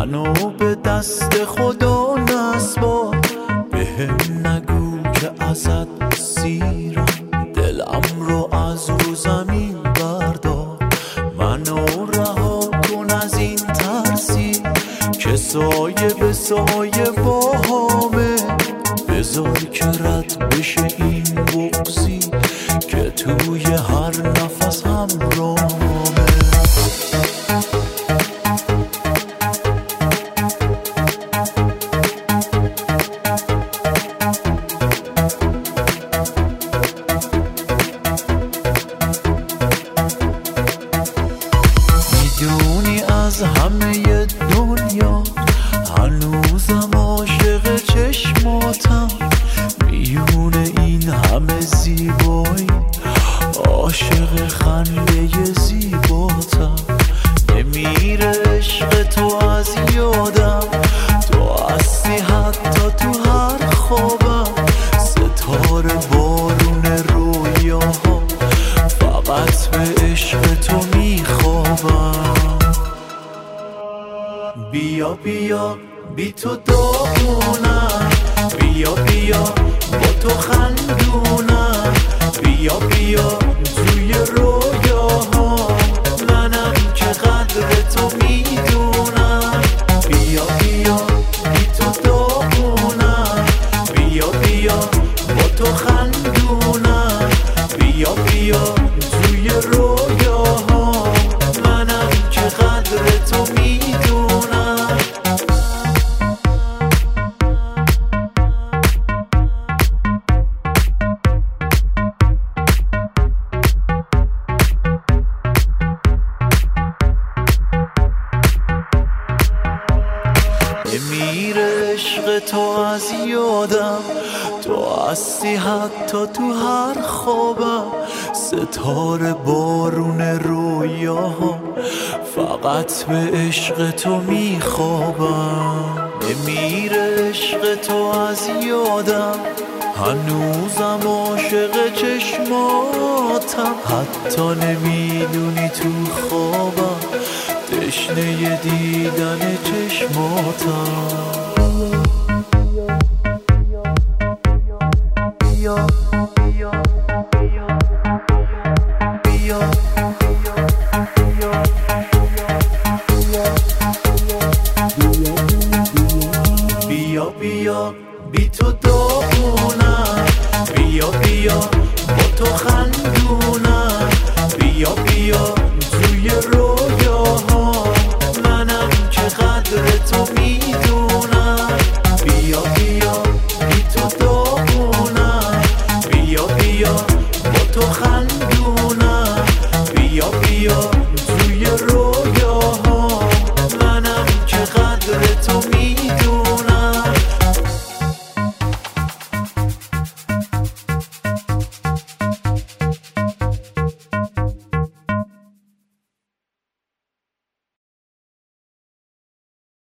منو به دست خدا نسپار، بهم نگو که ازت سیرم، دلم رو از رو زمین بردار، منو رها کن از این ترسی که سایه به سایه باهامه، بذار که رد بشه این بغضی که توی هر نفس همراهمه. میدونی از همه دنیا هنوزم عاشق چشماتم، میونه این همه زیبایی عاشق خنده زیباتم، نمیره عشق تو از یادم، تو هستی حتی تو هر خوابم، ستاره بارون رویاها، فقط به عشق تو میخوابم. بیا بیا بی تو داغونم، بیا بیا با تو خندونم، بیا بیا توی رویاها، منم که قدر تو میدونم. بیا بیا بی تو داغونم، بیا بیا با تو خندونم، بیا بیا توی رویاها، منم که قدر تو میدونم. نمیره عشق تو از یادم، تو هستی حتی تو هر خوابم، ستاره بارون رویاها، فقط به عشق تو میخوابم. نمیره عشق تو از یادم، هنوزم عاشق چشماتم، حتی نمیدونی تو خوابم تشنه دیدن چشماتم.